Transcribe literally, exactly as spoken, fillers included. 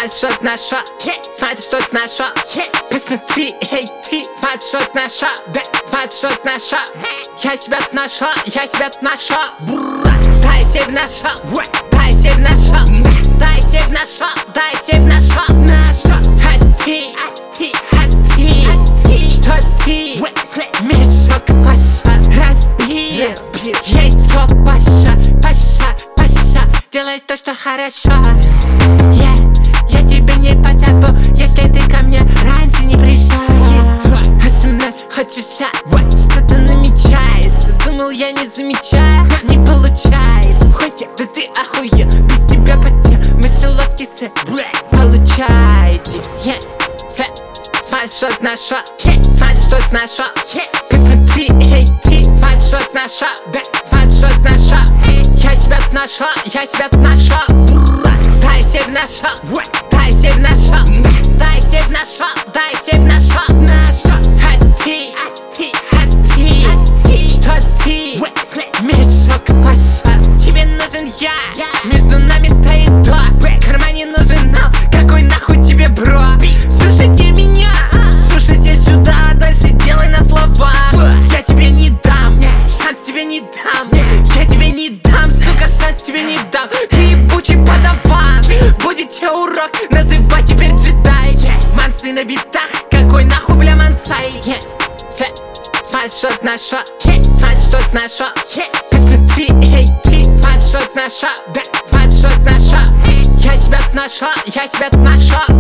смотри, что это нашел. Смотри, что это нашел. Посмотри, эй, ты, смотри, что это нашел. Смотри, что это нашел. Я себя нашел, я себя нашел. Дай себе нашел, дай себе нашел. Дай себе нашел, дай себе нашел. А ты, а ты, а ты, что ты? Мешок Паша разбил, яйцо Паша, Паша, Паша. Делай то, что хорошо. Yeah. Я тебя не позову, если ты ко мне раньше не пришел. А со мной хочешь я, что-то намечается. Думал, я не замечаю, не получается. Хотя, да ты охуел, без тебя потел. Мышеловки с получаете. Yeah. Смотри, что это нашел. Смотри, что это нашел. Посмотри, эй, ты, смотри, что это нашел. Смотри, что это нашел. Я себя нашел, я себя нашел. Дай себе нашел, дай себе нашел. Дай себе нашел, дай себе нашел. А ты, а ты, а ты, что ты? Мешок Паша, тебе нужен я. Между нами стоит то. В кармане нужен нам. Какой нахуй тебе бро? Слушайте меня, слушайте сюда. Дальше делай на слова. Я тебе не дам, шанс тебе не дам. Я тебе не дам, сука, шанс тебе не дам. Ты ебучий подаван. Будет тебе урок, называй теперь джедай. Мансы на битах, какой нахуй, бля, мансай. Смотри, что ты нашел. Смотри, что ты нашел. Посмотри, эй, ты, смотри, что ты нашел. Смотри, что ты нашел. Я себя нашел, я себя нашел.